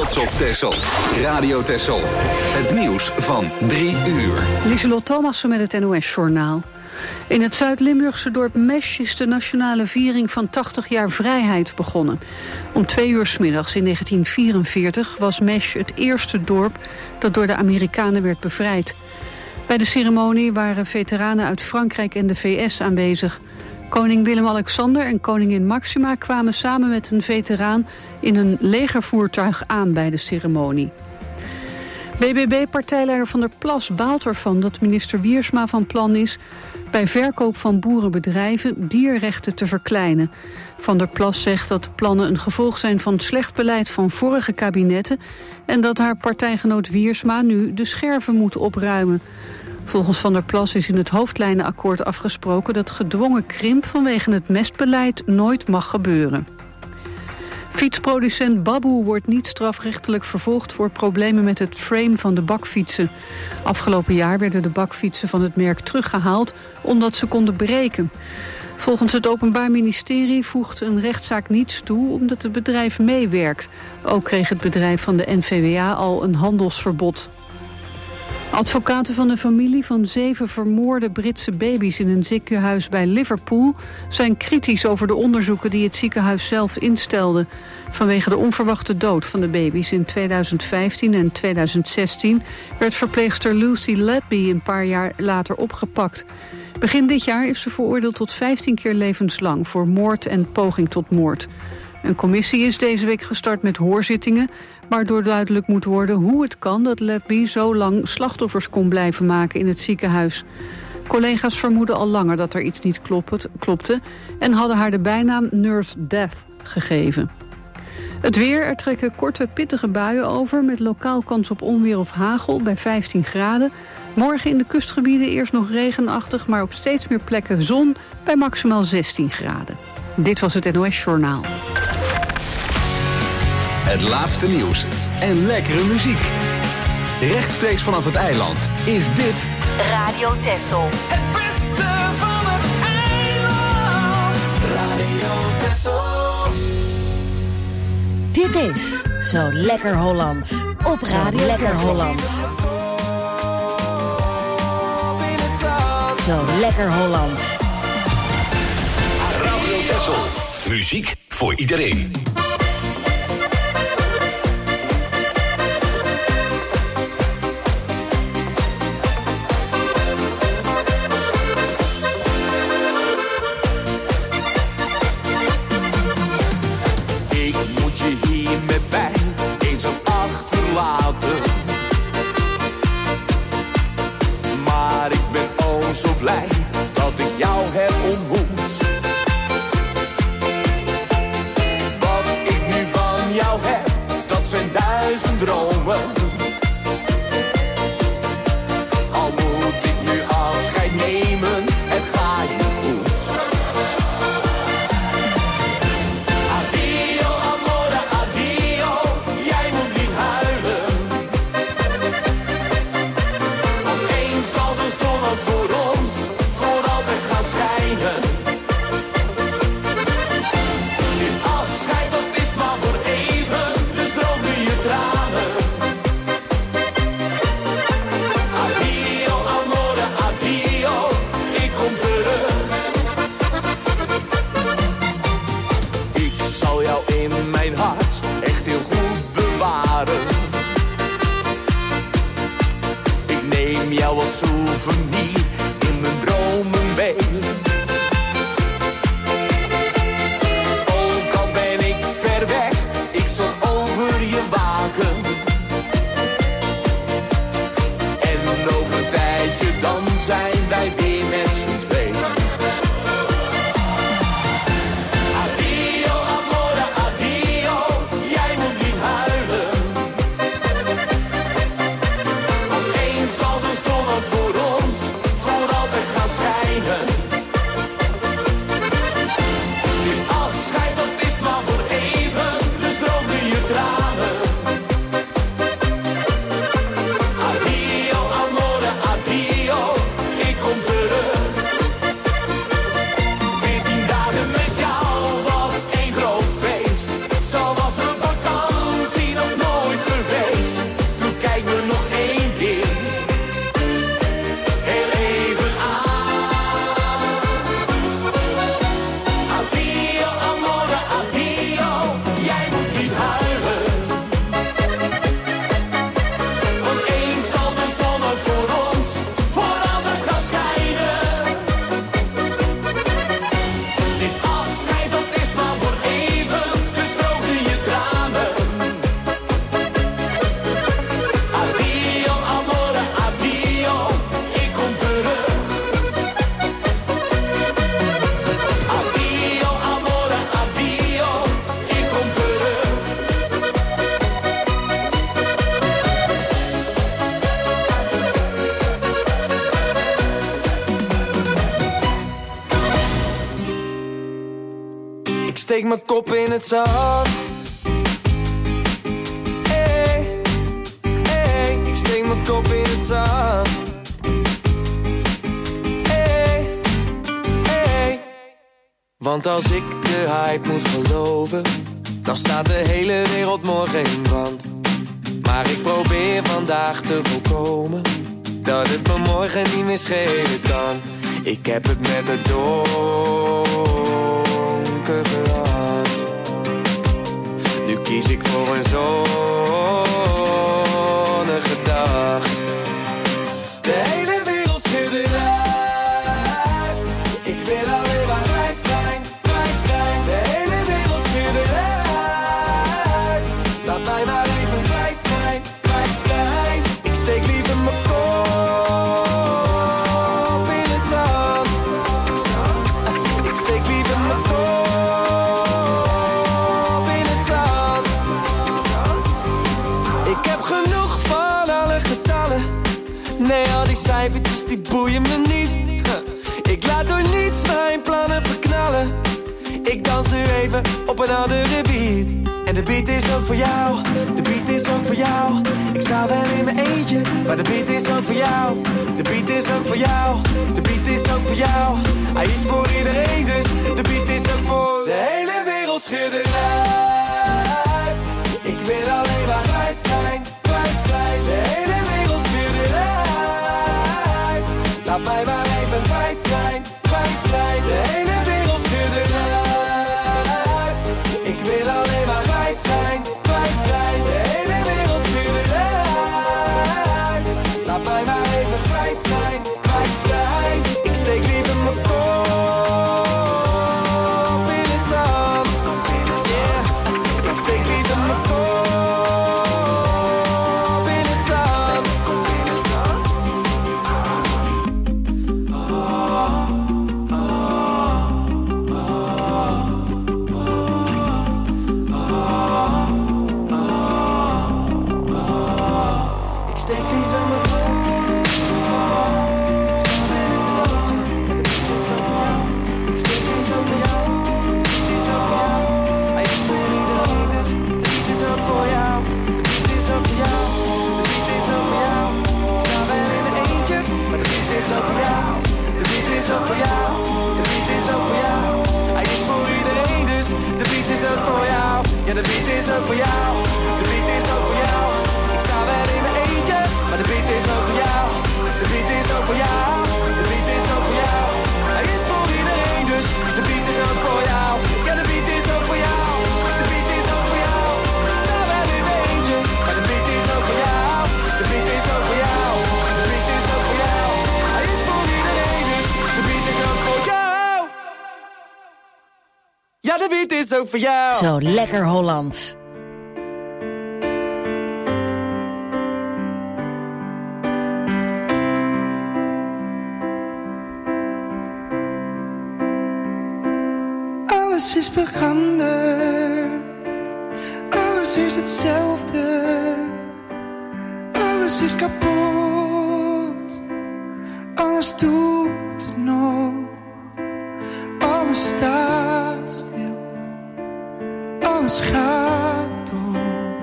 trots op Texel. Radio Texel. Het nieuws van 3 uur. Lieselot Thomassen met het NOS-journaal. In het Zuid-Limburgse dorp Mesch is de nationale viering van 80 jaar vrijheid begonnen. Om 2 uur 's middags in 1944 was Mesch het eerste dorp dat door de Amerikanen werd bevrijd. Bij de ceremonie waren veteranen uit Frankrijk en de VS aanwezig. Koning Willem-Alexander en koningin Maxima kwamen samen met een veteraan in een legervoertuig aan bij de ceremonie. BBB-partijleider Van der Plas baalt ervan dat minister Wiersma van plan is bij verkoop van boerenbedrijven dierrechten te verkleinen. Van der Plas zegt dat de plannen een gevolg zijn van slecht beleid van vorige kabinetten en dat haar partijgenoot Wiersma nu de scherven moet opruimen. Volgens Van der Plas is in het hoofdlijnenakkoord afgesproken dat gedwongen krimp vanwege het mestbeleid nooit mag gebeuren. Fietsproducent Baboe wordt niet strafrechtelijk vervolgd voor problemen met het frame van de bakfietsen. Afgelopen jaar werden de bakfietsen van het merk teruggehaald omdat ze konden breken. Volgens het Openbaar Ministerie voegt een rechtszaak niets toe omdat het bedrijf meewerkt. Ook kreeg het bedrijf van de NVWA al een handelsverbod. Advocaten van de familie van 7 vermoorde Britse baby's in een ziekenhuis bij Liverpool zijn kritisch over de onderzoeken die het ziekenhuis zelf instelde. Vanwege de onverwachte dood van de baby's in 2015 en 2016 werd verpleegster Lucy Ledby een paar jaar later opgepakt. Begin dit jaar is ze veroordeeld tot 15 keer levenslang voor moord en poging tot moord. Een commissie is deze week gestart met hoorzittingen, waardoor duidelijk moet worden hoe het kan dat Ledby zo lang slachtoffers kon blijven maken in het ziekenhuis. Collega's vermoeden al langer dat er iets niet klopte en hadden haar de bijnaam Nurse Death gegeven. Het weer, er trekken korte, pittige buien over met lokaal kans op onweer of hagel bij 15 graden. Morgen in de kustgebieden eerst nog regenachtig, maar op steeds meer plekken zon bij maximaal 16 graden. Dit was het NOS Journaal. Het laatste nieuws en lekkere muziek. Rechtstreeks vanaf het eiland is dit Radio Texel. Het beste van het eiland. Radio Texel. Dit is Zo Lekker Holland op Radio Lekker Holland. Zo Lekker Holland. Radio Texel. Muziek voor iedereen. Maar ik ben oh zo blij dat ik jou heb ontmoet. Wat ik nu van jou heb, dat zijn 1000 dromen. Al moet ik nu afscheid nemen, het gaat je goed. Addio amore, addio, jij moet niet huilen. Opeens zal de zon ook voor ons voor altijd gaan schijnen. Dit afscheid dat is maar voor even, dus droog nu je tranen. Addio amore, addio, ik kom terug. Ik zal jou in mijn hart echt heel goed bewaren. Ik neem jou als souvenir in mijn dromen mee. Ook al ben ik ver weg, ik zal over je waken. En over een tijdje dan zijn wij weer met z'n tweeën. Addio amore, addio, jij moet niet huilen. Opeens zal de zon ook voor ons steek mijn kop in het zand. Hey, hey, ik steek mijn kop in het zand. Hey, hey. Want als ik de hype moet geloven, dan staat de hele wereld morgen in brand. Maar ik probeer vandaag te voorkomen dat het me morgen niet meer schelen kan. Ik heb het met het donker gehad. Nu kies ik voor een zonnige dag. De hele wereld schudde uit. Ik wil alleen maar kwijt zijn, kwijt zijn. De hele wereld schudde uit. Laat mij maar even kwijt zijn, kwijt zijn. Ik steek liever mijn kop in het zand. Ik steek liever mijn kop in het zand. Ik heb genoeg van alle getallen. Nee, al die cijfertjes die boeien me niet. Ik laat door niets mijn plannen verknallen. Ik dans nu even op een andere beat. En de beat is ook voor jou, de beat is ook voor jou. Ik sta wel in mijn eentje, maar de beat is ook voor jou. De beat is ook voor jou, de beat is ook voor jou. Hij is voor iedereen, dus de beat is ook voor de hele wereld schudden uit. Ik wil alleen maar kwijt zijn, kwijt zijn. De hele wereld schudden uit. Laat mij maar even kwijt zijn, kwijt zijn. De hele wereld schudden uit. Ik wil alleen maar kwijt zijn, kwijt zijn. De hele wereld schudden uit. Laat mij maar even kwijt zijn, kwijt zijn. Ik steek liever mijn kop in het zand. Yeah, ik steek liever mijn kop in het zand. Ik steek liever mijn kop in het zand. Ik steek liever voor jou. De beat is ook voor jou. Hij is voor iedereen, dus de beat is ook voor jou. De beat is ook voor jou. De beat is ook voor jou. Ik sta wel in mijn eentje, maar de beat is ook voor jou. De beat is ook voor jou. De beat is ook voor jou. Hij is voor iedereen, dus de beat is ook voor jou. Ja, de beat is ook voor jou. De beat is ook voor jou. Ik sta wel in mijn eentje, maar de beat is ook voor jou. De beat is ook voor jou. De beat is ook voor jou. Hij is voor iedereen, dus de beat is ook voor jou. Ja, de beat is ook voor jou. De beat is ook voor jou. Ik sta wel in mijn eentje, maar de beat is ook voor jou. De beat is ook voor jou. De beat is ook voor jou. Hij is voor iedereen, dus de beat is ook voor jou. Ja, de beat is ook voor jou. Zo lekker Hollands. Alles is veranderd, alles is hetzelfde, alles is kapot, alles doet het nog, alles staat stil, alles gaat door,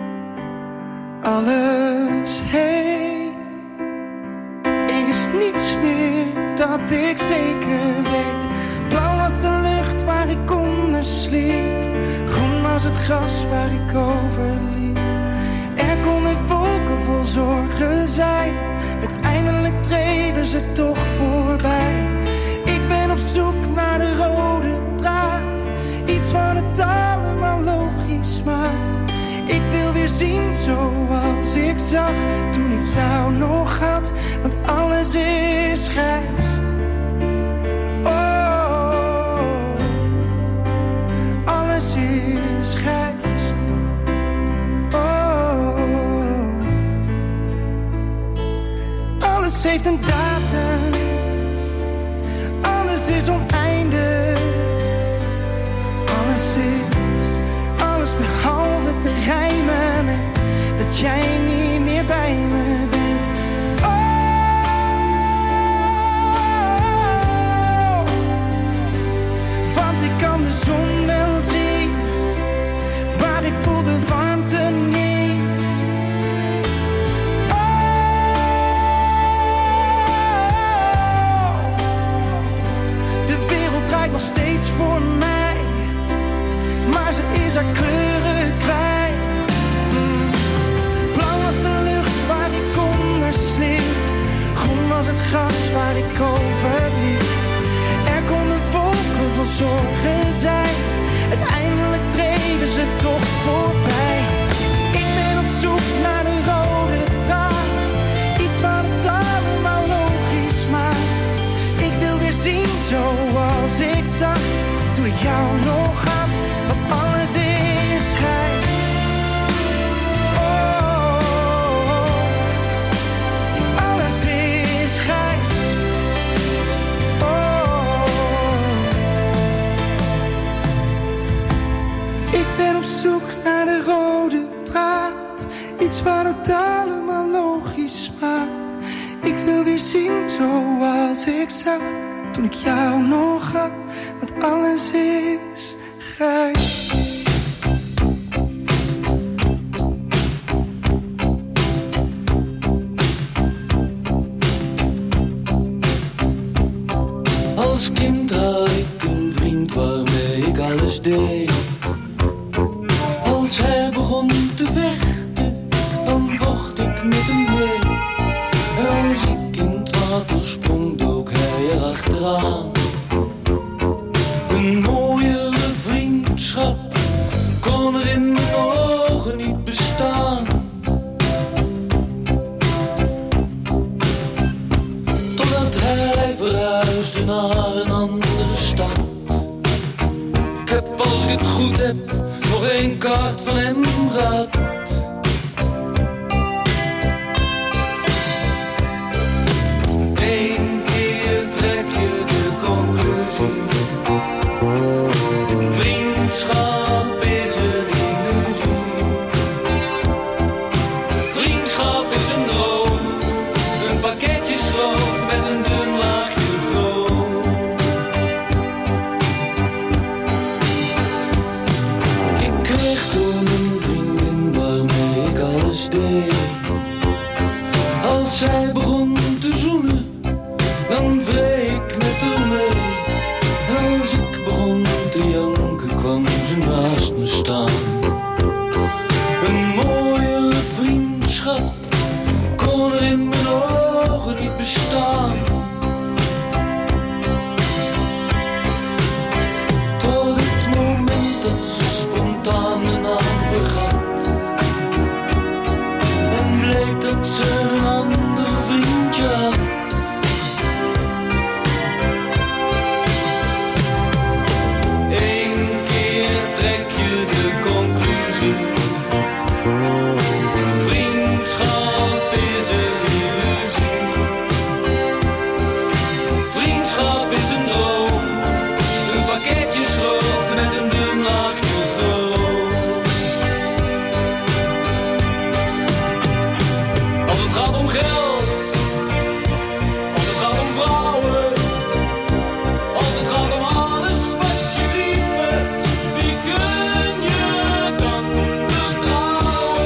alles heen. Er is niets meer dat ik zeker weet. Blauw was de lucht waar ik onder sliep, groen was het gras waar ik over liep. Er konden wolken vol zorgen zijn, uiteindelijk dreven ze toch voorbij. Ik ben op zoek naar de rode draad, iets wat het allemaal logisch maakt. Ik wil weer zien zoals ik zag toen ik jou nog had, want alles is grijs. Alles is grijs. Oh. Alles heeft een datum. Alles is oneindig. Alles behalve te rijmen met dat jij niet meer bij me bent. Oh, want ik kan de zon wel zien, iets waar het allemaal logisch maakt. Ik wil weer zien zoals ik zag toen ik jou nog had, want alles is grijs. Als kind had ik een vriend waarmee ik alles deed. Als hij begon te vechten, dan vocht ik met hem mee. Als ik in het water sprong, dook hij erachteraan. Een mooiere vriendschap kon er in mijn ogen niet bestaan. Totdat hij verhuisde naar een andere stad. Ik heb, als ik het goed heb, nog 1 kaart van hem gehad. Eén keer trek je de conclusie. Vriendschap is een illusie. Vriendschap is een droom. Een pakketje schroot met een dun laagje vroom. Ik kreeg toen een vriendin waarmee ik alles deed. Als zij begon te zoenen, dan wreef ik met haar mee. Als ik begon te janken, kwam ze naast me staan. Een mooie vriendschap kon er in mijn ogen niet bestaan. Tot het moment dat ze spontaan mijn naam vergat. En bleek dat ze een ander vriendje had. Eén keer trek je de conclusie. Vriendschap is een illusie. Vriendschap is een droom. Een pakketje schroot met een dun laagje vroom. Als het gaat om geld, als het gaat om vrouwen, als het gaat om alles wat je lief hebt, wie kun je dan vertrouwen?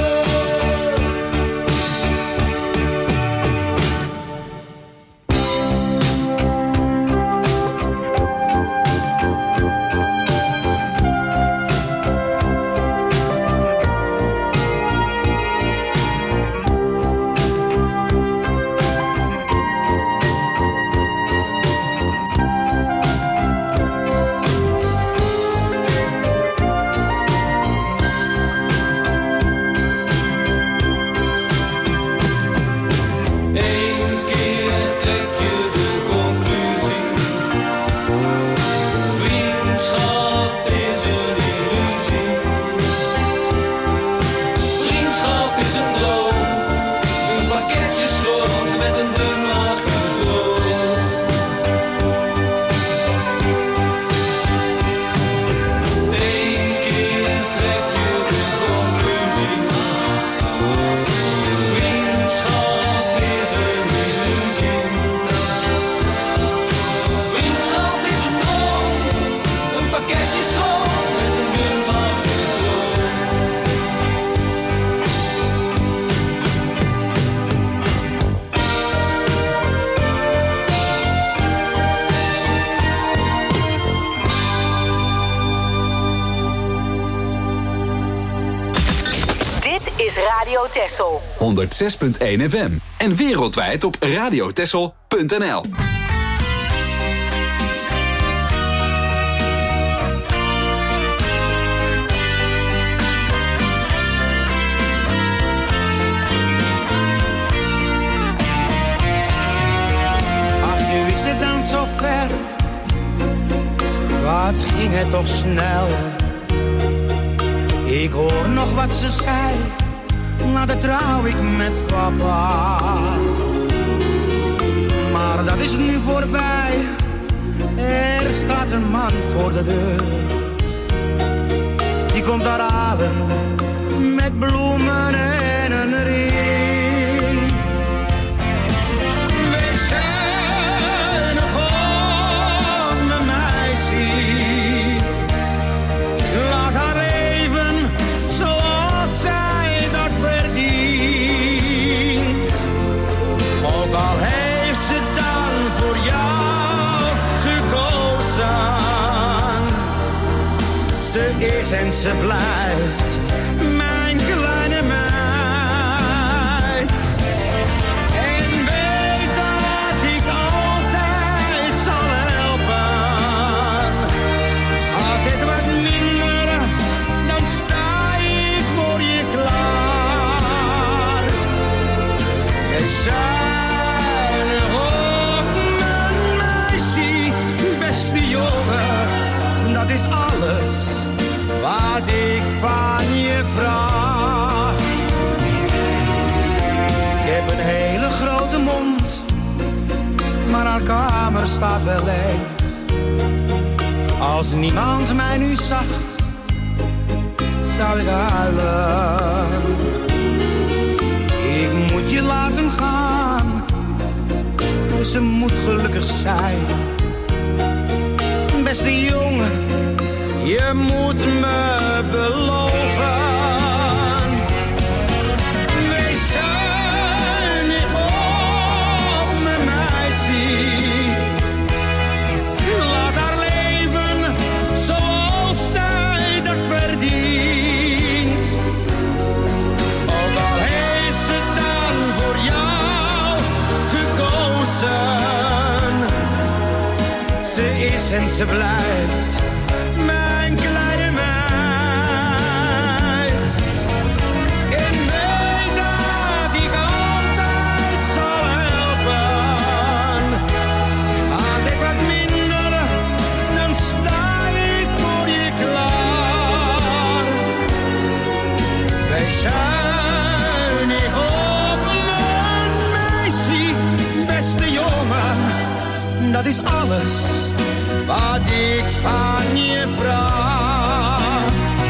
Eén keer trek je de conclusie. Vriendschap is een illusie. Vriendschap is een droom. Een pakketje schroot met een dun laagje vroom. Eén keer trek je de conclusie. Vriendschap is een illusie. Vriendschap is een droom. Een pakketje schroot met een dun laagje vroom. Dit is Radio Texel. 106.1 FM. En wereldwijd op radiotexel.nl. Ach, nu is het dan zo ver. Wat ging het toch snel. Ik hoor nog wat ze zei. Later trouw ik met papa. Maar dat is nu voorbij. Er staat een man voor de deur. Die komt daar halen met bloemen en een ze blijft mijn kleine meid. En weet dat ik altijd zal helpen. Gaat het wat minder, dan sta ik voor je klaar. Jij zuinig op mijn meisje, beste jongen, dat is alles wat ik van je vraag. Ik heb een hele grote mond, maar haar kamer staat wel leeg. Als niemand mij nu zag, zou ik huilen. Ik moet je laten gaan, ze moet gelukkig zijn. Beste jongen, je moet me beloven. Wees zuinig op mijn meisje. Laat haar leven zoals zij dat verdient. Ook al heeft ze dan voor jou gekozen. Ze is en ze blijft mijn kleine meid. En weet dat ik altijd zal helpen. Gaat het wat minder, dan sta ik voor je klaar. Wees zuinig op mijn meisje, beste jongen, dat is alles wat ik van je vraag.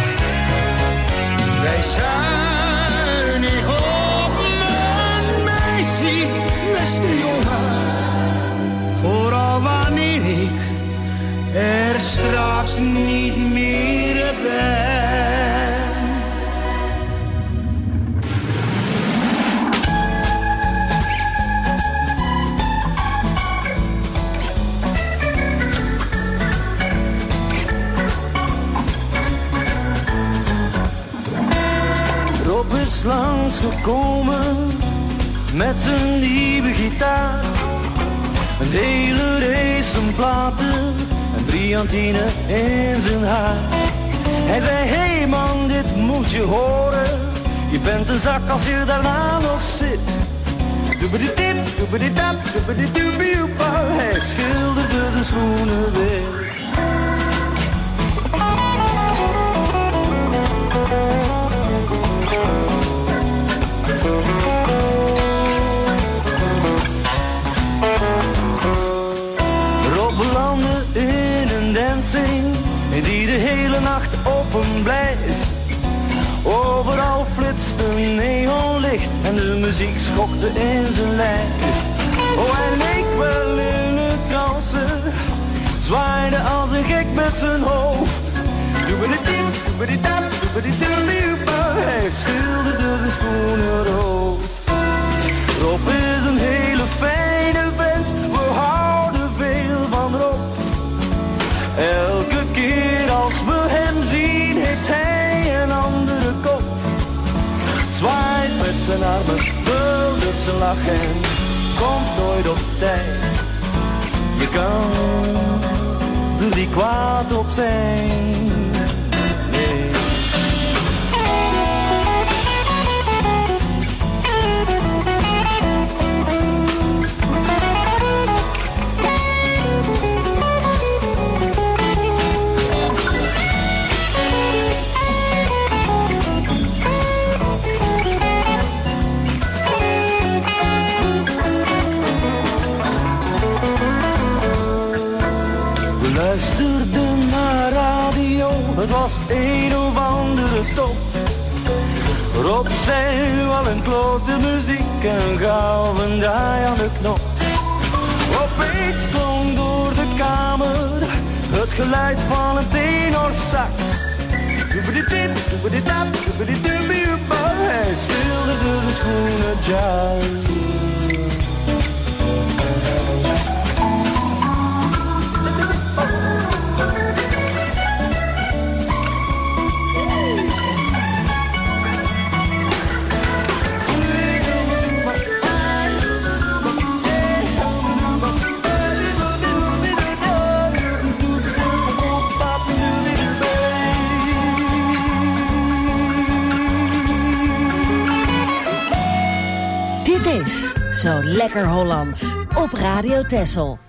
Wees zuinig op mijn meisje, beste jongen, vooral wanneer ik er straks niet meer ben. Rob is langsgekomen met zijn nieuwe gitaar. Een hele race aan platen en brilantine in zijn haar. Hij zei, hey man, dit moet je horen. Je bent een zak als je daarna nog zit. Doobedidip, doobedidap, doobedidoobioepa. Hij schilderde zijn schoenen wit. Rob belandde in een dancing die de hele nacht open blijft. Overal flitste neonlicht en de muziek schokte in zijn lijf. Oh, hij leek wel in een trance, zwaaide als een gek met zijn hoofd. Doobedidip, doobedidap, doobedidoobioepa. Hij schilderde zijn schoenen rood. Rob is een hele fijne vent, we houden veel van Rob. Elke keer als we hem zien, heeft hij een andere kop. Zwaait met zijn armen, buldert zijn lach en komt nooit op tijd. Je kan er niet kwaad op zijn. Nee. Luisterde naar radio, het was een of andere top. Rob zei wel een klote muziek en gauw een draai aan de knop. Opeens klonk door de kamer het geluid van een tenorsax. Doobedidip, doobedidap, doobedidoobioepa. Hij schilderde zijn schoenen jazz. is Zo Lekker Hollands op Radio Texel.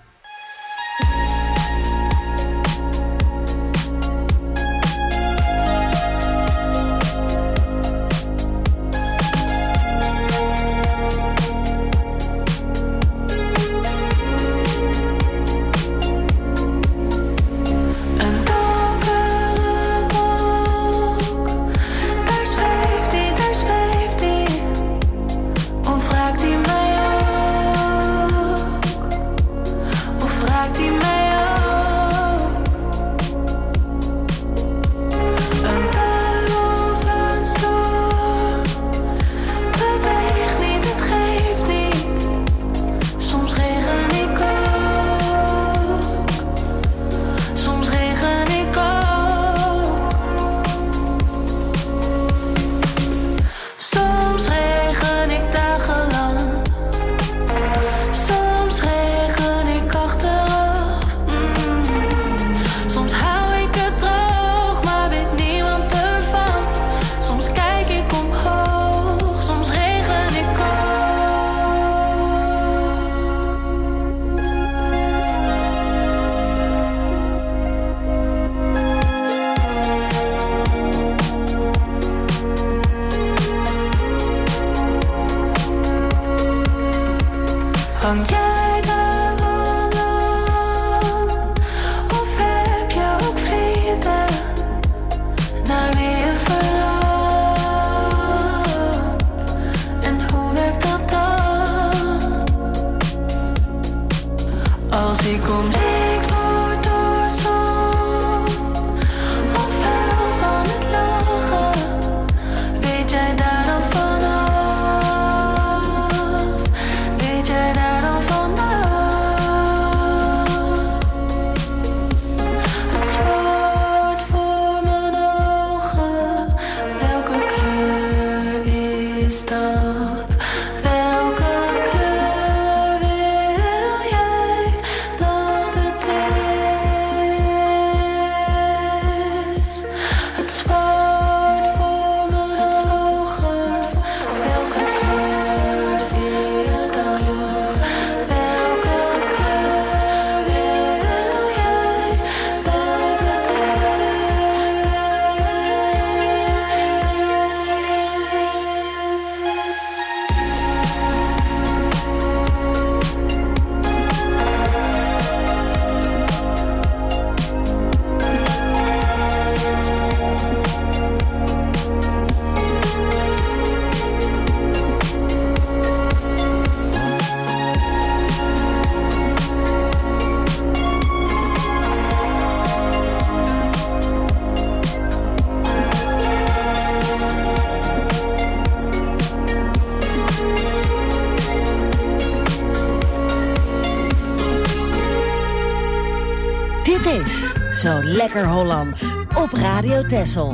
Dit is Zo Lekker Hollands op Radio Texel.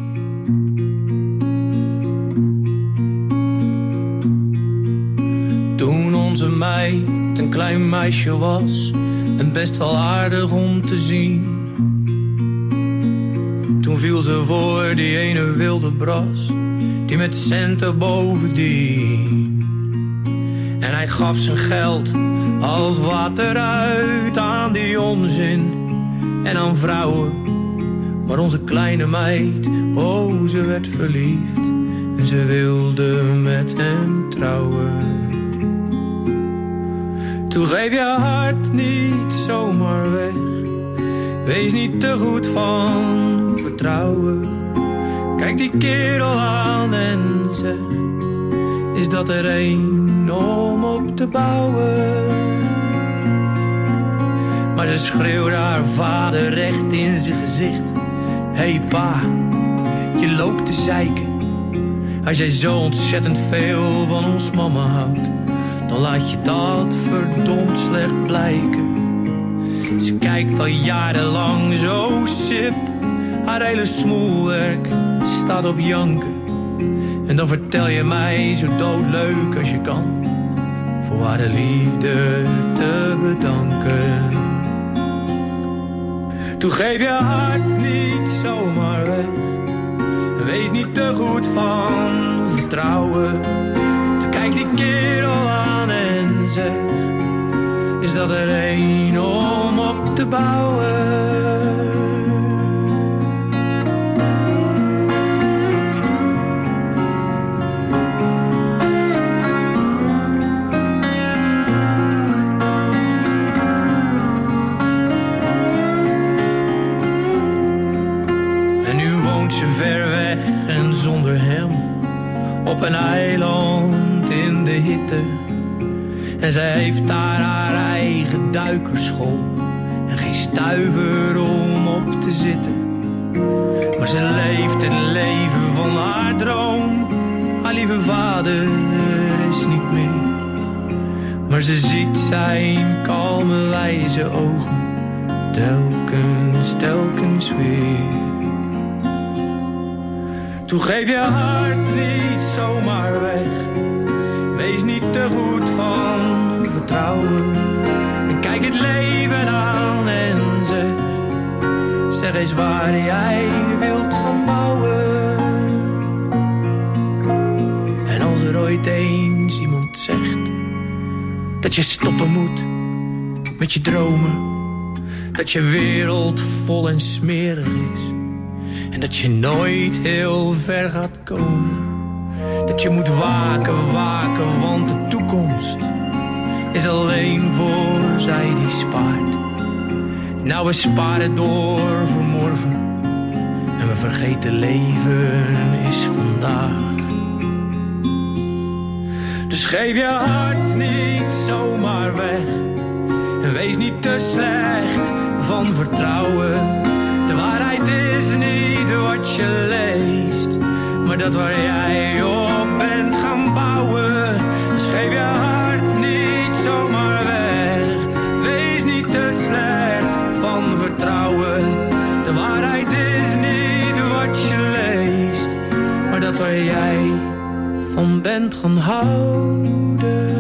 Toen onze meid een klein meisje was en best wel aardig om te zien. Toen viel ze voor die ene wilde bras, die met centen bovendien. En hij gaf zijn geld als water uit aan die onzin en aan vrouwen. Maar onze kleine meid, oh, ze werd verliefd en ze wilde met hem trouwen. Toen geef je hart niet zomaar weg, wees niet te goed van vertrouwen. Kijk die kerel aan en zeg, is dat er één om op te bouwen? Maar ze schreeuwde haar vader recht in zijn gezicht. Hey pa, je loopt te zeiken. Als jij zo ontzettend veel van ons mama houdt, dan laat je dat verdomd slecht blijken. Ze kijkt al jarenlang zo sip, haar hele smoelwerk staat op janken. En dan vertel je mij zo doodleuk als je kan, voor haar de liefde te bedanken. Toen geef je hart niet zomaar weg, wees niet te goed van vertrouwen. Toen kijk kijk die kerel aan en zeg, is dat er een om op te bouwen? Ver weg en zonder hem, op een eiland in de hitte. En zij heeft daar haar eigen duikerschool en geen stuiver om op te zitten. Maar ze leeft het leven van haar droom. Haar lieve vader is niet meer, maar ze ziet zijn kalme wijze ogen telkens weer. Toe geef je hart niet zomaar weg. Wees niet te goed van vertrouwen. En kijk het leven aan en zeg eens waar jij wilt gaan bouwen. En als er ooit eens iemand zegt dat je stoppen moet met je dromen, dat je wereld vol en smerig is en dat je nooit heel ver gaat komen. Dat je moet waken, want de toekomst is alleen voor zij die spaart. Nou, we sparen door voor morgen en we vergeten leven is vandaag. Dus geef je hart niet zomaar weg en wees niet te slecht van vertrouwen. De waarheid is niet wat je leest, maar dat waar jij op bent gaan bouwen. Dus geef je hart niet zomaar weg. Wees niet te slecht van vertrouwen. De waarheid is niet wat je leest, maar dat waar jij van bent gaan houden.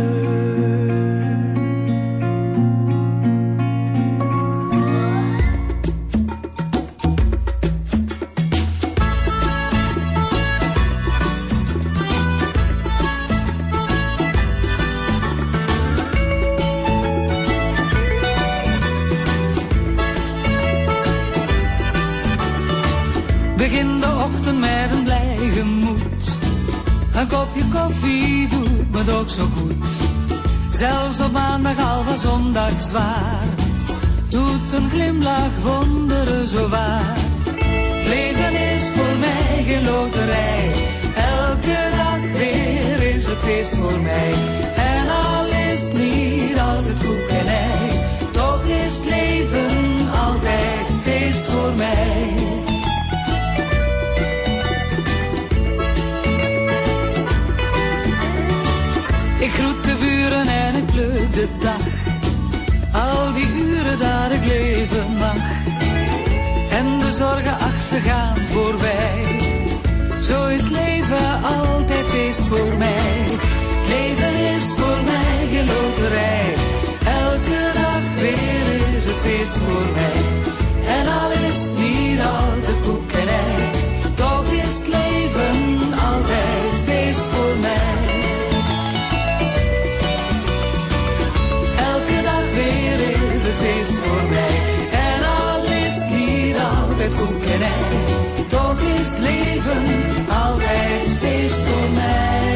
Begin de ochtend met een blij gemoed. Een kopje koffie doet me toch zo goed. Zelfs op maandag al was zondag zwaar. Doet een glimlach wonderen zo waar. Leven is voor mij geen loterij. Elke dag weer is het feest voor mij. En al is niet altijd goed en ei, toch is leven altijd feest voor mij. Ik groet de buren en ik pluk de dag. Al die uren dat ik leven mag. En de zorgen, ach, ze gaan voorbij. Zo is leven altijd feest voor mij. Leven is voor mij geen loterij. Elke dag weer is het feest voor mij. En al is niet altijd koek en ei, toch is het leven altijd feest voor mij. Het feest voor mij. En al is het niet altijd koek en ei, toch is het leven altijd feest voor mij.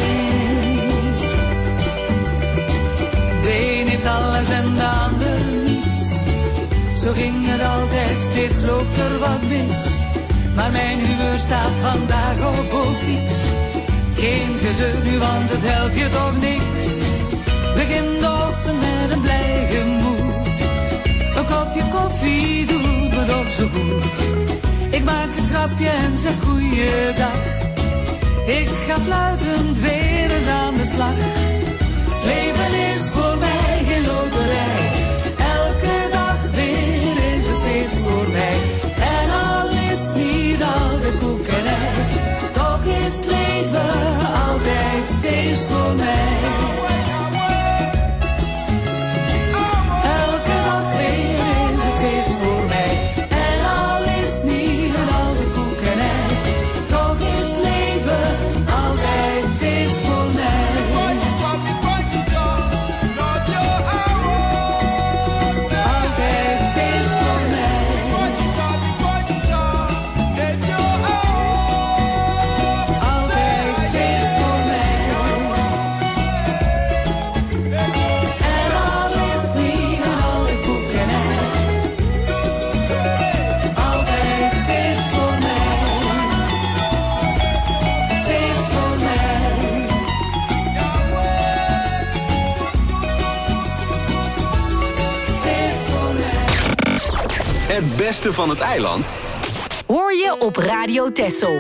De een heeft alles en de ander niets. Zo ging het altijd, steeds loopt er wat mis. Maar mijn humeur staat vandaag op fiets. Geen gezeur nu, want het helpt je toch niks. Begin de ochtend met een blij gemoed. Een kopje koffie doet me toch zo goed. Ik maak een grapje en zeg goeiedag. Ik ga fluitend weer eens aan de slag. Leven is voor mij geen loterij. Elke dag weer is het feest voor mij. En al is het niet altijd koek en ei, toch is het leven altijd feest voor mij. Het beste van het eiland hoor je op Radio Texel.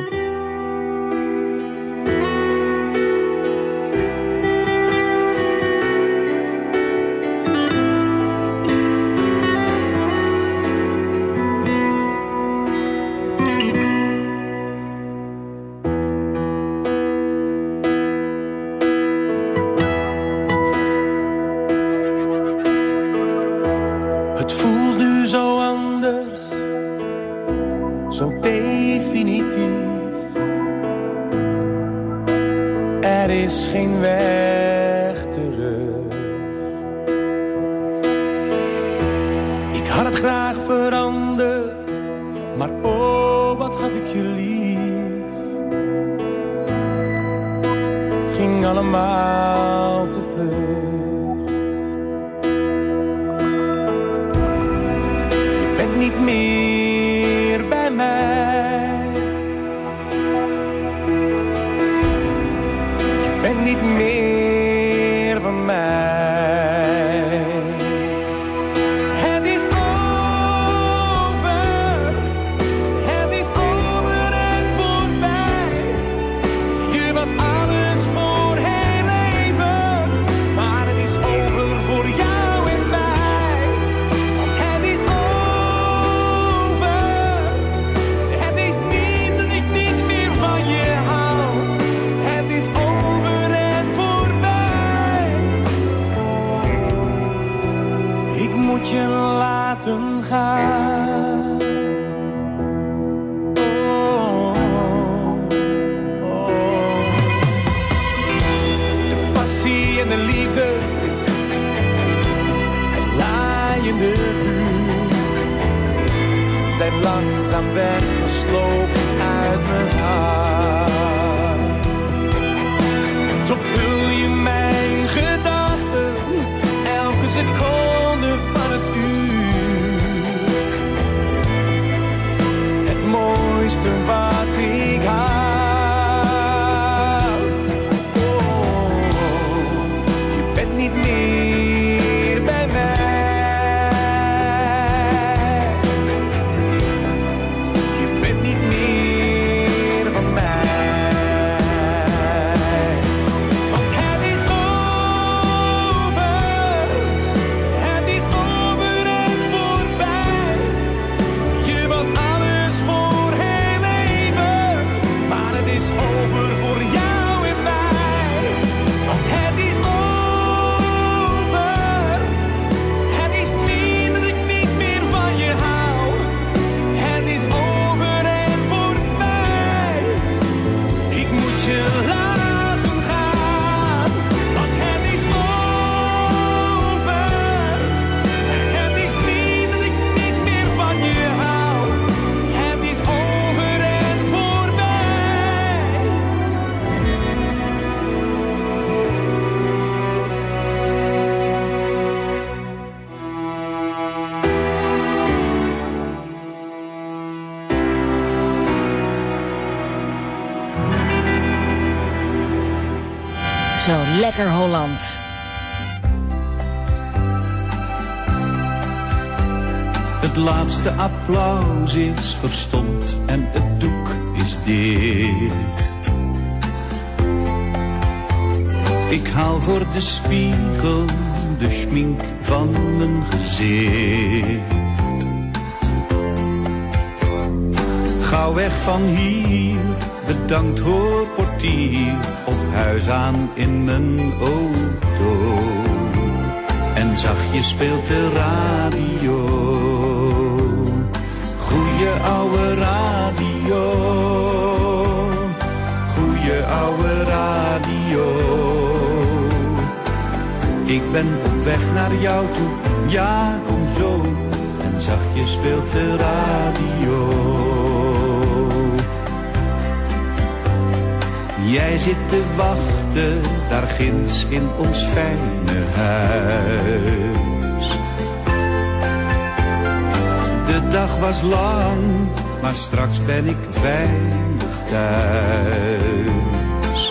Het voelt nu zo anders, zo definitief. Er is geen weg terug. Ik had het graag veranderd, maar oh, wat had ik je lief. Het ging allemaal te vlug. Niet meer bij mij. Je bent niet meer van mij. Het is over. Het is over en voorbij. Je was alles voor heel even, maar het is over voor jou en mij. Want het is over. Je laten gaan. Oh, oh. De passie en de liefde, het laaiende vuur, zijn langzaam weggeslopen uit mijn hart. Toch vul je mijn gedachten elke seconde van het uur. Het mooiste wat ik had. Oh, je bent niet meer bij mij. Je bent niet meer van mij. Want het is over. Het is over en voorbij. Je was alles voor heel even, maar het is over voor jou en mij. Want het is over. Het is niet dat ik niet meer van je hou. Het is over en voorbij. Ik moet je laten gaan, want het is over. Het is niet dat ik niet meer van je hou. Het is over en voorbij. Zo lekker Holland. Het laatste applaus is verstomd en het doek is dicht. Ik haal voor de spiegel de schmink van mijn gezicht. Gauw weg van hier, bedankt hoor portier, op huis aan in mijn auto. En zachtjes speelt de radio, goeie oude radio, goeie oude radio. Ik ben op weg naar jou toe, ja kom zo. En zachtjes speelt de radio. Jij zit te wachten, daar ginds in ons fijne huis. De dag was lang, maar straks ben ik veilig thuis.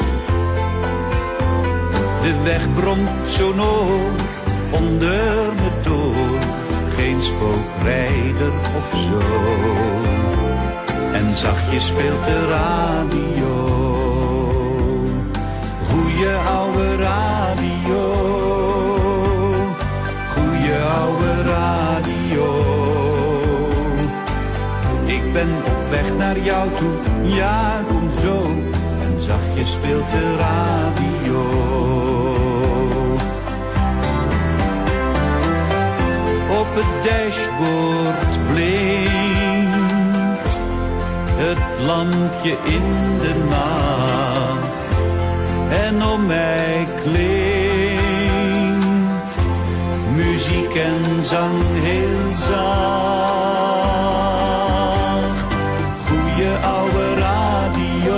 De weg bromt zo noor, onder me door. Geen geen spookrijder of zo. En zachtjes speelt de radio, goeie oude radio, goeie oude radio. Ik ben op weg naar jou toe, ja kom zo. En zachtjes speelt de radio. Op het dashboard blinkt het lampje in de nacht. En om mij klinkt muziek en zang heel zacht. Goeie oude radio,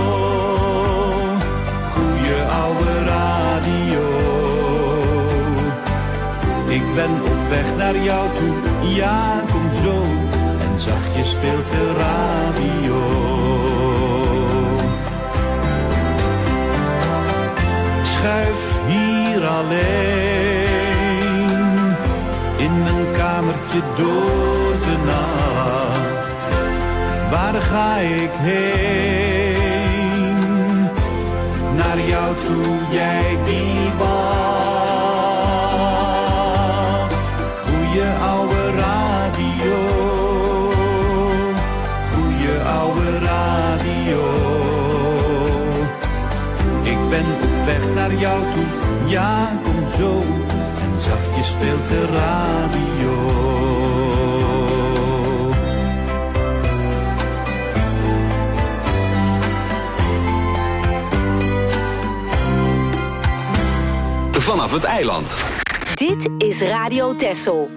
goeie oude radio. Ik ben op weg naar jou toe, ja kom zo. En zachtjes speelt de radio. Schuif hier alleen in mijn kamertje door de nacht. Waar ga ik heen? Naar jou toe, jij die wacht. Goeie oude radio, goeie oude radio. Ik ben op weg naar jou toe, ja kom zo. En zachtjes speelt de radio. Vanaf het eiland. Dit is Radio Texel.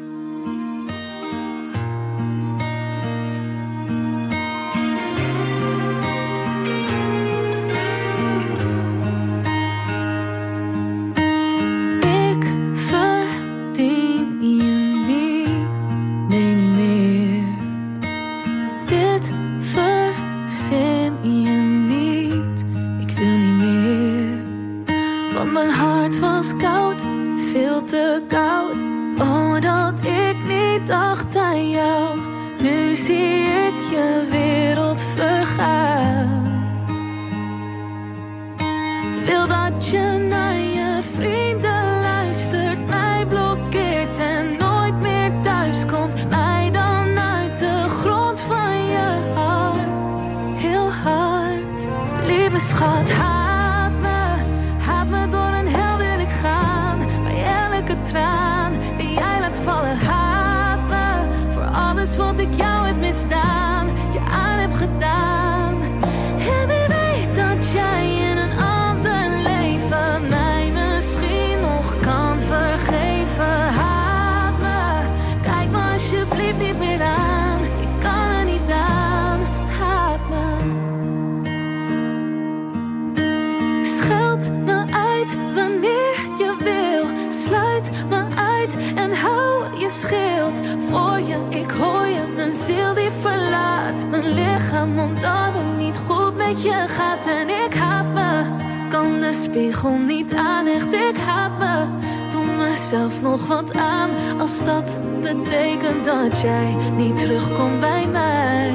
Zelf nog wat aan, als dat betekent dat jij niet terugkomt bij mij.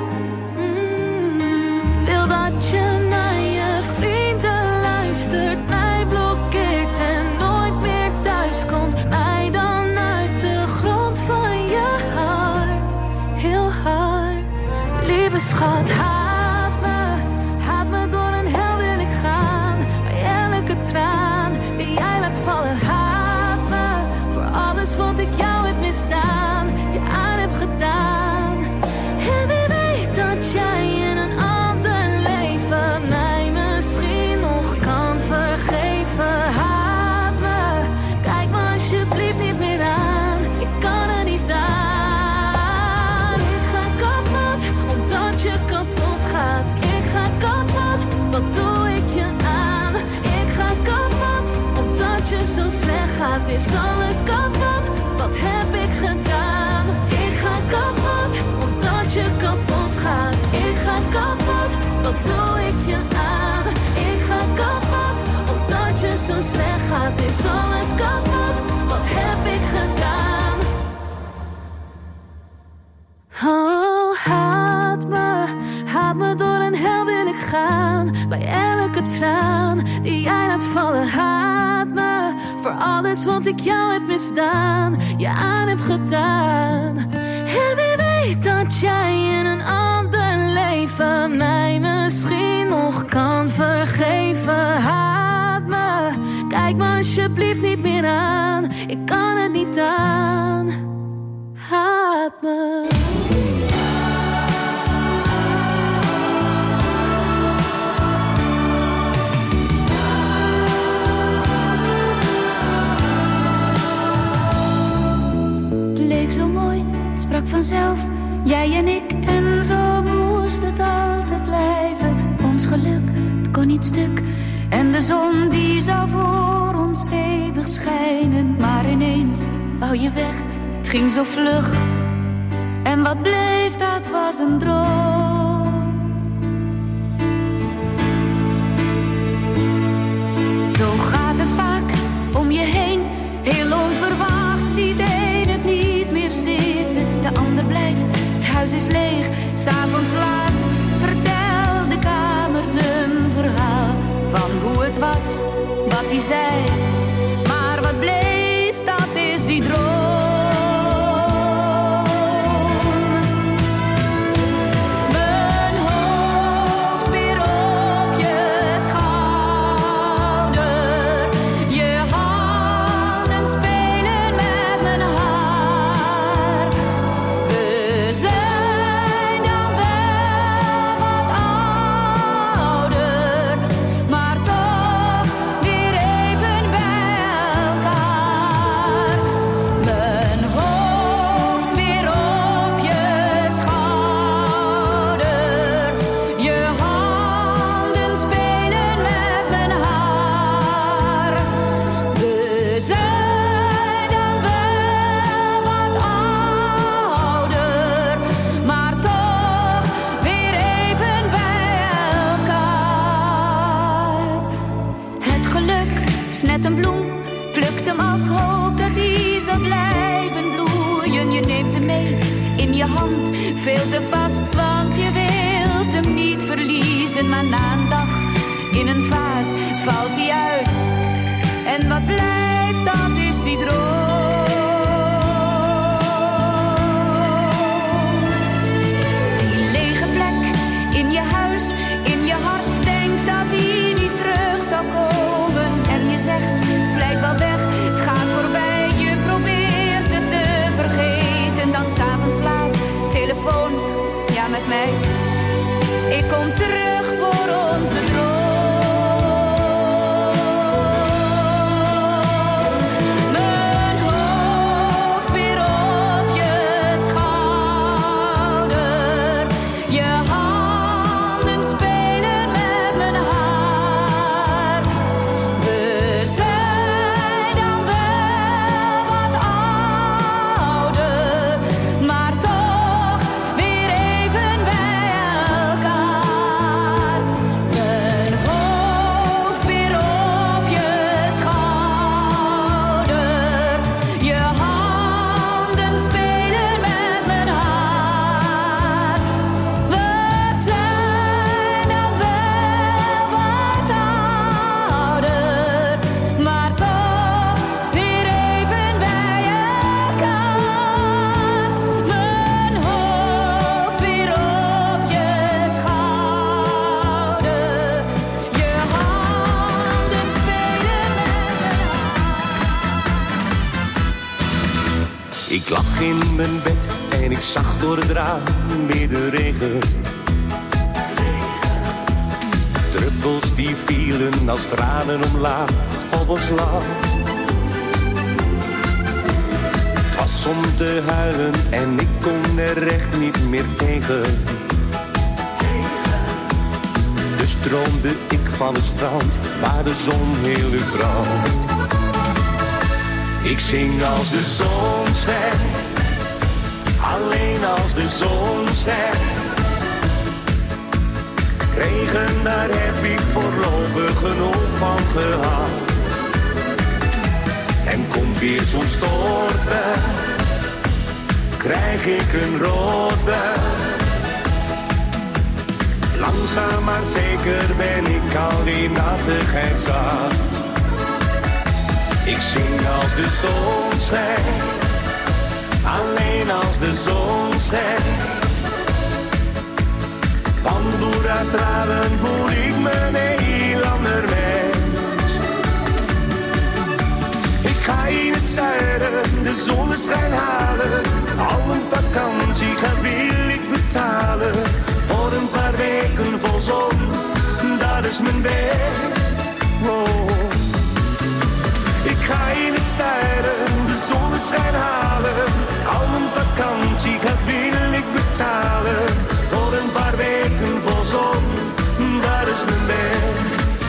Wil dat je naar je vrienden luistert, mij blokkeert en nooit meer thuis komt. Mij dan uit de grond van je hart, heel hard. Lieve schat, haat me door een hel wil ik gaan. Bij elke traan die jij laat vallen, alles wat ik jou heb misdaan, je aan heb gedaan. En wie weet dat jij in een ander leven mij misschien nog kan vergeven. Haat me, kijk me alsjeblieft niet meer aan. Ik kan er niet aan. Ik ga kapot, omdat je kapot gaat. Ik ga kapot, wat doe ik je aan? Ik ga kapot, omdat je zo slecht gaat. Is alles kapot, wat heb ik gedaan? Ik ga kapot, omdat je kapot gaat. Ik ga kapot, wat doe ik je aan? Ik ga kapot, omdat je zo slecht gaat. Is alles kapot, wat heb ik gedaan? traan die jij laat vallen. Haat me voor alles wat ik jou heb misdaan, je aan heb gedaan. En wie weet dat jij in een ander leven mij misschien nog kan vergeven. Haat me, kijk me alsjeblieft niet meer aan, ik kan het niet aan. Haat me. Het leek zo mooi, het sprak vanzelf, jij en ik, en zo moest het altijd blijven. Ons geluk, het kon niet stuk, en de zon die zou voor ons eeuwig schijnen. Maar ineens wou je weg, het ging zo vlug, en wat bleef, dat was een droom. Zo gaat het vaak om je heen, heel onverwacht ziet de een het niet meer zitten. De ander blijft, het huis is leeg, 's avonds laat vertelt de kamer zijn verhaal. Van hoe het was, wat hij zei, maar wat bleef, dat is die droom. Mijn hoofd weer op je schouder, je handen spelen met mijn haar. We zijn dan wel wat ouder, maar toch weer even bij elkaar. Mijn hoofd weer op je schouder, je handen spelen met mijn haar. We zijn dan wel wat ouder, maar toch weer even bij elkaar. Het geluk is net een bloem, plukt hem af, hoopt dat hij zal blijven bloeien. Je neemt hem mee in je hand, veel te vast, want je wilt hem niet verliezen. Maar na een dag in een vaas valt hij uit, en wat blijft, dat is die droom. Die lege plek in je huis, in je hart, denkt dat hij niet terug zal komen. En je zegt, slijt wel weg, het gaat voorbij, je probeert het te vergeten. Dan 's avonds laat, telefoon, ja met mij, ik kom terug voor onze droom. Mijn hoofd weer op je schouder, je handen spelen met mijn haar. We zijn dan wel wat ouder, maar toch weer even bij elkaar. Mijn hoofd weer op je schouder, je handen spelen met mijn haar. We zijn dan wel wat ouder, maar toch weer even bij elkaar. Mijn hoofd weer op je schouder, je handen spelen met mijn Ik lag in mijn bed en ik zag door het raam weer de regen. Druppels die vielen als tranen omlaag op ons land. Het was om te huilen en ik kon er echt niet meer tegen. Dus droomde ik van het strand waar de zon heel uur brandt. Ik zing als de zon schijnt, alleen als de zon schijnt. Regen, daar heb ik voorlopig genoeg van gehad. En komt weer zo'n stortbui, krijg ik een roodbui. Langzaam maar zeker ben ik al die nattigheid zat. Ik zing als de zon schijnt, alleen als de zon schijnt. Van Boerastralen voel ik me een heel ander mens. Ik ga in het zuiden de zonneschijn halen. Al mijn vakantie wil ik betalen. Voor een paar weken vol zon, dat is mijn wens. Oh. Ik ga in het zuiden de zonneschijn halen. Al mijn vakantie wil ik betalen. Voor een paar weken vol zon, dat is mijn wens.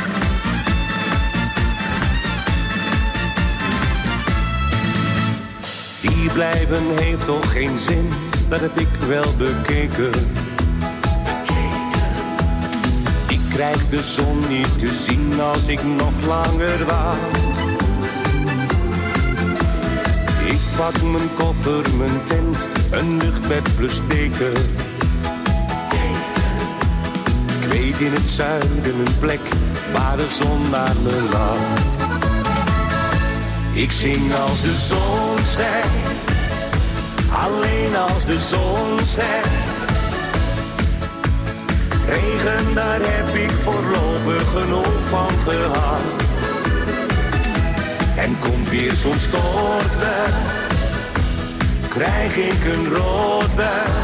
Hier blijven heeft toch geen zin, dat heb ik wel bekeken. Ik krijg de zon niet te zien als ik nog langer wacht. Ik pak mijn koffer, mijn tent, een luchtbed plus deken. Ik weet in het zuiden een plek waar de zon naar me laat. Ik zing als de zon schijnt, alleen als de zon schijnt. Regen, daar heb ik voorlopig genoeg van gehad. En komt weer zo'n stortbui, krijg ik een roodbui.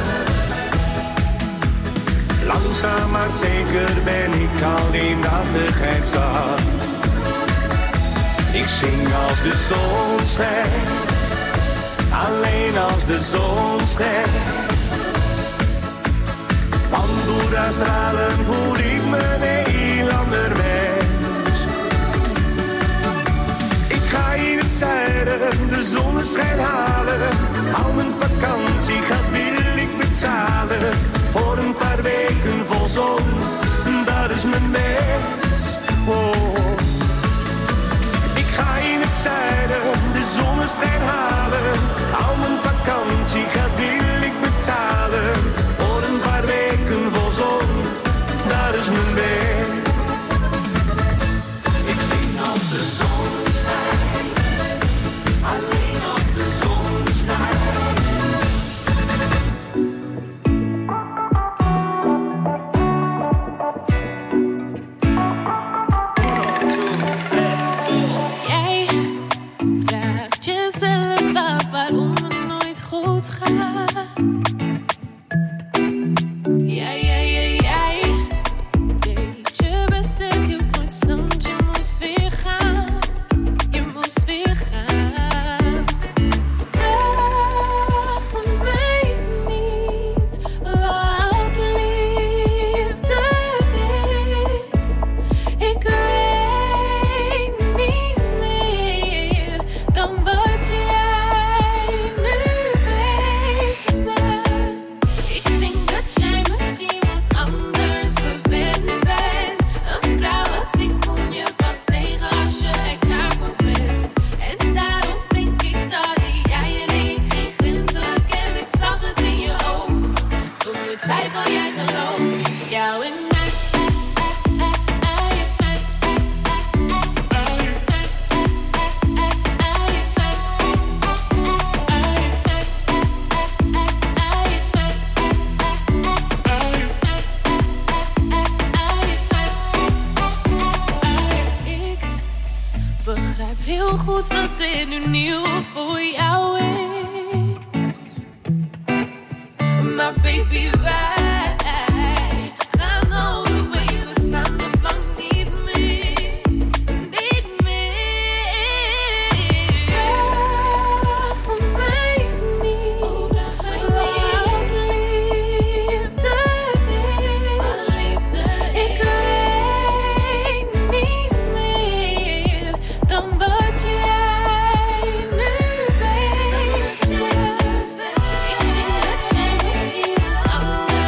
Langzaam maar zeker ben ik al die nattigheid zat. Ik zing als de zon schijnt, alleen als de zon schijnt. Van Boerastralen voel ik me een heel ander mens. Ik ga in het zuiden de zonneschijn halen. Al mijn vakantie wil ik betalen. Voor een paar weken vol zon, dat is mijn wens. Oh. Ik ga in het zuiden de zonneschijn halen. Al mijn vakantie wil ik betalen. Voor een paar weken vol zon, dat is mijn wens. Ik zing als de zon schijnt, alleen als de zon schijnt. Anders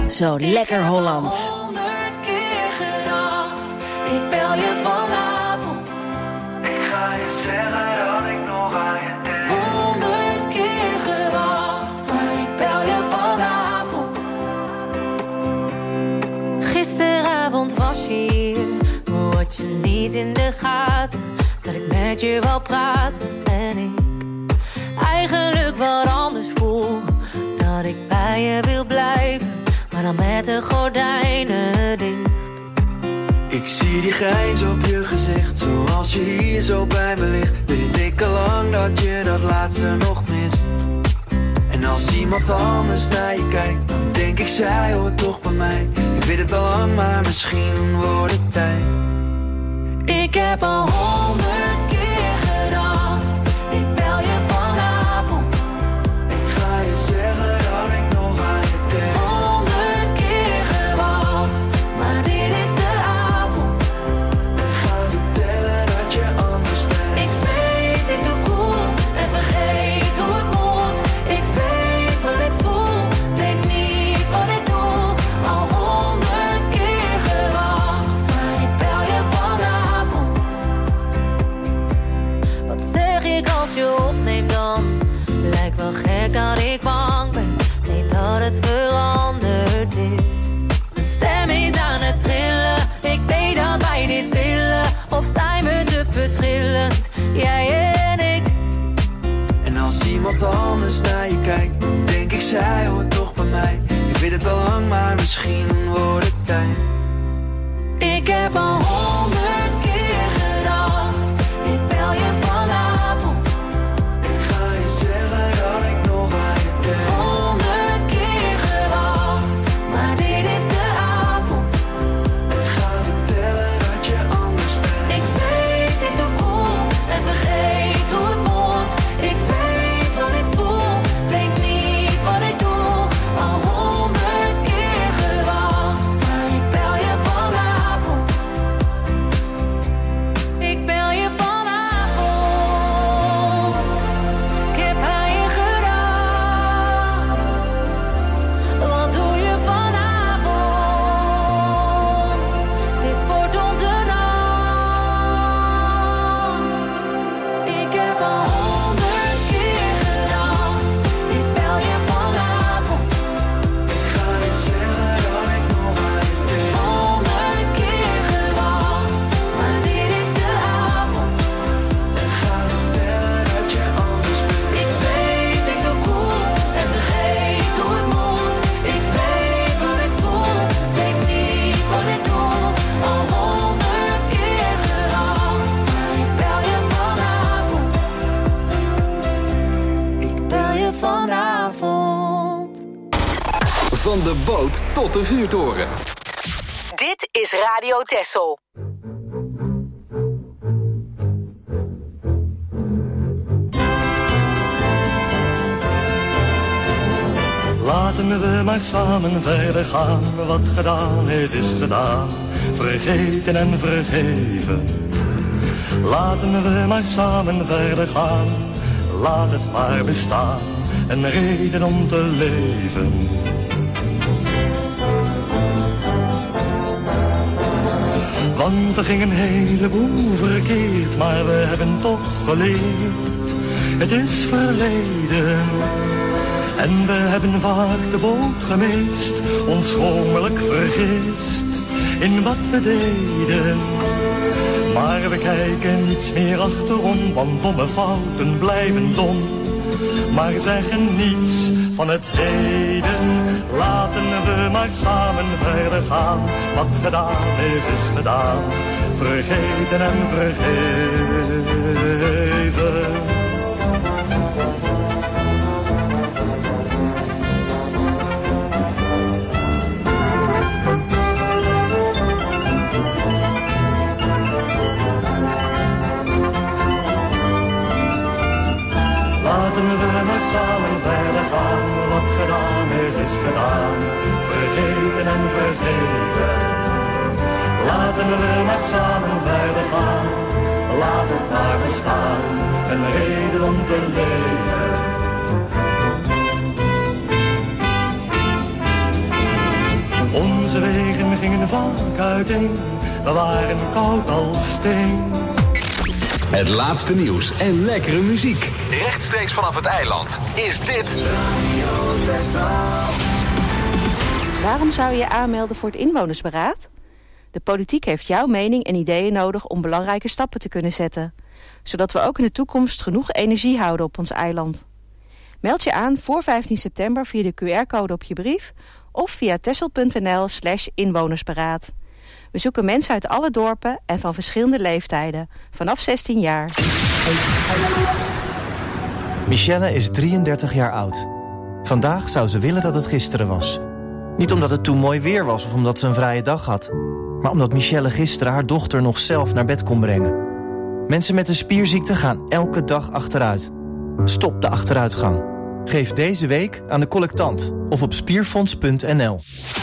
Zo lekker Hollands. 100 keer gedacht, ik bel je vanavond. Ik ga je zeggen dat ik nog aan je denk. 100 keer gewacht, maar ik bel je vanavond. Gisteravond was je hier, maar had je niet in de gaten dat ik met je wou praten en ik eigenlijk wat anders voel. Dat ik bij je wil blijven, maar dan met de gordijnen dicht. Ik zie die grijns op je gezicht, zoals je hier zo bij me ligt. Weet ik al lang dat je dat laatste nog mist. En als iemand anders naar je kijkt, dan denk ik zij hoort toch bij mij. Ik weet het al lang, maar misschien wordt het tijd. Ik heb al 100 keer gedacht, ik bel je vanavond. Ik ga je zeggen dat ik nog aan je denk. 100 keer gewacht, maar dit is de avond. Ik ga vertellen dat je anders bent. Ik weet, ik doe cool en vergeet hoe het moet. Ik weet wat ik voel, weet niet wat ik doe. Al 100 keer gewacht, maar ik bel je vanavond. Wat zeg ik als je opneemt dan? Lijkt wel gek dat ik bang ben, niet dat het veranderd is. Mijn stem is aan het trillen, ik weet dat wij dit willen. Of zijn we te verschillend, jij en ik? En als iemand anders naar je kijkt, dan denk ik zij hoort toch bij mij. Ik weet het al lang, maar misschien wordt het tijd. Ik heb al 100 keer gedacht, ik bel je vanavond. Ik ga je zeggen dat ik nog aan je denk. 100 keer gewacht, maar dit is de avond. Ik ga vertellen dat je anders bent. Ik weet, ik doe cool en vergeet hoe het moet. Ik weet wat ik voel, weet niet wat ik doe. Al 100 keer gewacht, maar ik bel je vanavond. Ik bel je vanavond. Ik heb aan je gedacht. Wat doe je vanavond? Dit wordt onze nacht. Ik heb al 100 keer gedacht, ik bel je vanavond. Ik ga je zeggen dat ik nog aan je denk. 100 keer gewacht, maar dit is de avond. Ik ga vertellen dat je anders bent. Ik weet, ik doe cool en vergeet hoe het moet. Ik weet wat ik voel, weet niet wat ik doe. Al 100 keer gewacht, maar ik bel je vanavond. Ik bel je vanavond. Van de boot tot de vuurtoren. Dit is Radio Texel. Laten we maar samen verder gaan. Wat gedaan is, is gedaan. Vergeten en vergeven. Laten we maar samen verder gaan. Laat het maar bestaan. Een reden om te leven. Want er ging een heleboel verkeerd, maar we hebben toch geleerd. Het is verleden. En we hebben vaak de boot gemist, ons schromelijk vergist in wat we deden. Maar we kijken niets meer achterom, want domme fouten blijven dom. Maar zeggen niets van het heden, laten we maar samen verder gaan. Wat gedaan is, is gedaan, vergeten en vergeven. Laten we maar samen verder gaan, wat gedaan is, is gedaan, vergeten en vergeven. Laten we maar samen verder gaan, laat het maar bestaan, een reden om te leven. gingen vaak uiteen, we waren koud als steen. Het laatste nieuws en lekkere muziek. Rechtstreeks vanaf het eiland is dit Radio Texel. Waarom zou je je aanmelden voor het inwonersberaad? De politiek heeft jouw mening en ideeën nodig om belangrijke stappen te kunnen zetten. Zodat we ook in de toekomst genoeg energie houden op ons eiland. Meld je aan voor 15 september via de QR-code op je brief of via texel.nl/inwonersberaad. We zoeken mensen uit alle dorpen en van verschillende leeftijden, vanaf 16 jaar. Michelle is 33 jaar oud. Vandaag zou ze willen dat het gisteren was. Niet omdat het toen mooi weer was of omdat ze een vrije dag had, maar omdat Michelle gisteren haar dochter nog zelf naar bed kon brengen. Mensen met een spierziekte gaan elke dag achteruit. Stop de achteruitgang. Geef deze week aan de collectant of op spierfonds.nl.